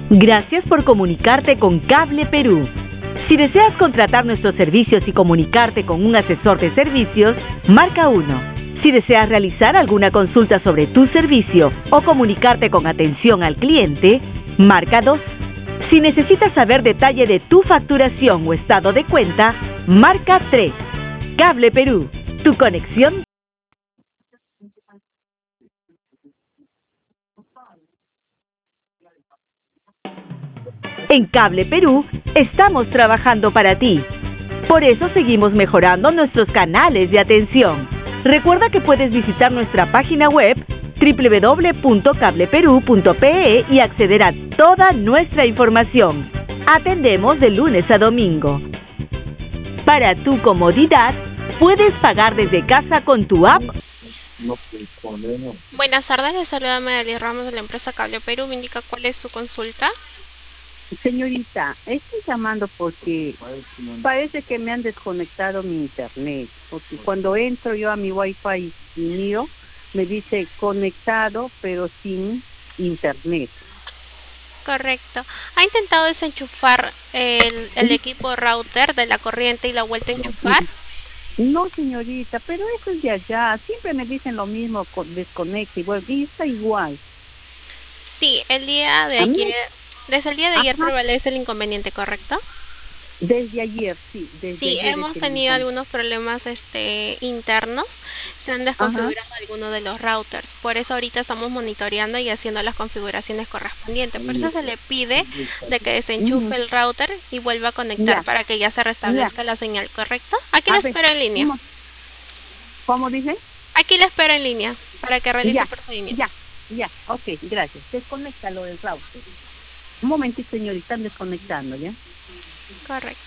Gracias por comunicarte con Cable Perú. Si deseas contratar nuestros servicios y comunicarte con un asesor de servicios, marca 1. Si deseas realizar alguna consulta sobre tu servicio o comunicarte con atención al cliente, marca 2. Si necesitas saber detalle de tu facturación o estado de cuenta, marca 3. Cable Perú, tu conexión. En Cable Perú estamos trabajando para ti. Por eso seguimos mejorando nuestros canales de atención. Recuerda que puedes visitar nuestra página web www.cableperu.pe y acceder a toda nuestra información. Atendemos de lunes a domingo. Para tu comodidad, puedes pagar desde casa con tu app. Buenas tardes, les saluda Madeline Ramos de la empresa Cable Perú. Me indica cuál es su consulta. Señorita, estoy llamando porque parece que me han desconectado mi internet, porque cuando entro yo a mi wifi mío, me dice conectado pero sin internet. Correcto. ¿Ha intentado desenchufar el equipo router de la corriente y la vuelta a enchufar? No, señorita, pero eso es de allá, siempre me dicen lo mismo, desconecte, y está igual. Sí, el día de ayer, desde el día de ayer prevalece el inconveniente, ¿correcto? Desde ayer, sí. Sí, hemos tenido algunos problemas internos. Se han desconfigurado algunos de los routers. Por eso ahorita estamos monitoreando y haciendo las configuraciones correspondientes. Por eso se le pide de que desenchufe el router y vuelva a conectar para que ya se restablezca la señal, ¿correcto? Aquí la espero en línea. ¿Cómo dice? Aquí la espero en línea para que realice el procedimiento. Ya, ok, gracias. Desconéctalo del router. Un momentito, señorita, están desconectando, ¿ya? Correcto.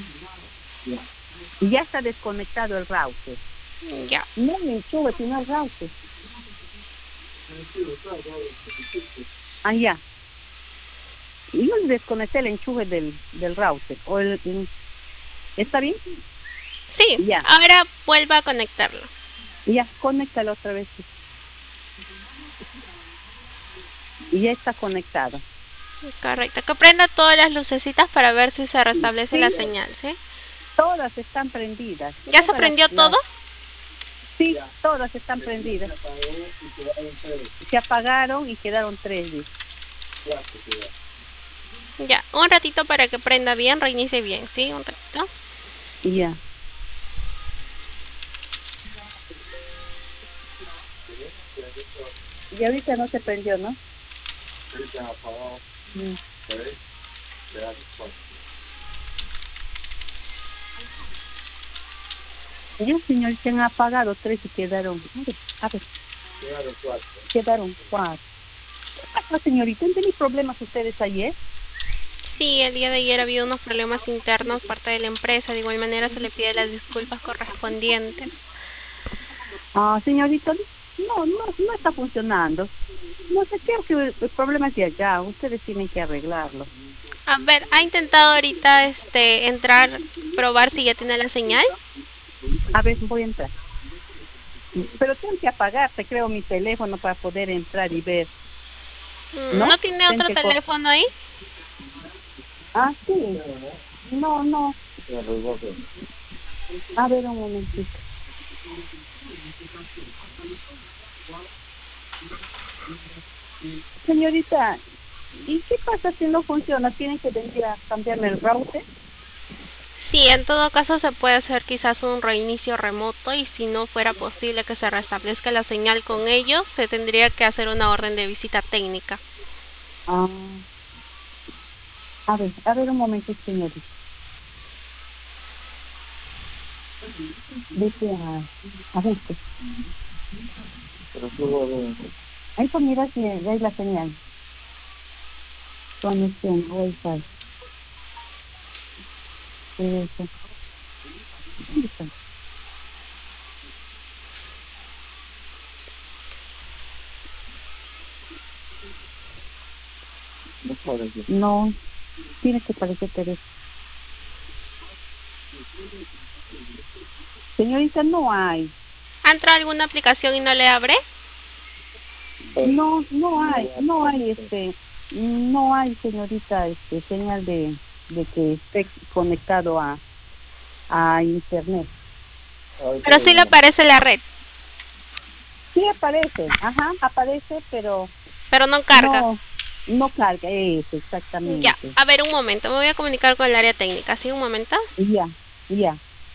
Ya está desconectado el router. Ya. No me enchufe, sino el router. Ya. Yo desconecté el enchufe del router. ¿Está bien? Sí, ya. Ahora vuelva a conectarlo. Ya, conéctalo otra vez. Y ya está conectado. Correcto, que prenda todas las lucecitas para ver si se restablece la señal, ¿sí? Todas están prendidas. ¿Ya se prendió todo? Sí, todas están prendidas. Se apagaron y quedaron 3. Ya, un ratito para que prenda bien, reinicie bien, ¿sí? Un ratito. Ya. Y ahorita no se prendió, ¿no? Ya, señor, se han apagado 3 y quedaron. A ver. Quedaron 4. ¿Qué pasa, señorita? ¿Han tenido problemas ustedes ayer? Sí, el día de ayer ha habido unos problemas internos parte de la empresa. De igual manera se le pide las disculpas correspondientes. Señorita, no está funcionando. No sé, creo que el problema es de allá. Ustedes tienen que arreglarlo. A ver, ¿ha intentado ahorita entrar, probar si ya tiene la señal? A ver, voy a entrar. Pero tengo que apagarte, creo, mi teléfono para poder entrar y ver. ¿No tiene otro teléfono ahí? Sí. No. A ver, un momentito. Señorita, ¿y qué pasa si no funciona? ¿Tienen que venir a cambiarme el router? Sí, en todo caso se puede hacer quizás un reinicio remoto y si no fuera posible que se restablezca la señal con ellos, se tendría que hacer una orden de visita técnica. A ver un momento, señorita. Vete a buscar. Ahí pues mira si hay la señal. Conexión, Wi-Fi. Eso. ¿Dónde está? No, tiene que parecer Teresa. Señorita, no hay. ¿Ha entrado alguna aplicación y no le abre? No hay, no no hay, señorita, señal de que esté conectado a internet. Pero sí le aparece la red. Sí aparece, aparece, pero no carga. No carga, eso, exactamente. Ya, a ver, un momento, me voy a comunicar con el área técnica, ¿sí? Un momento. Ya.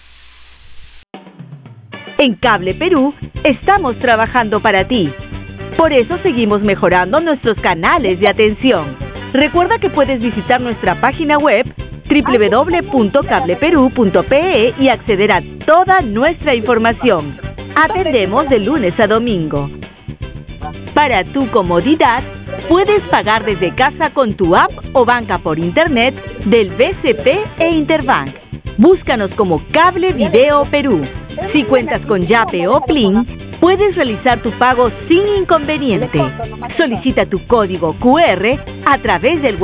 En Cable Perú estamos trabajando para ti. Por eso seguimos mejorando nuestros canales de atención. Recuerda que puedes visitar nuestra página web www.cableperu.pe y acceder a toda nuestra información. Atendemos de lunes a domingo. Para tu comodidad, puedes pagar desde casa con tu app o banca por internet del BCP e Interbank. Búscanos como Cable Video Perú. Si cuentas con Yape o Plin, puedes realizar tu pago sin inconveniente. Solicita tu código QR a través del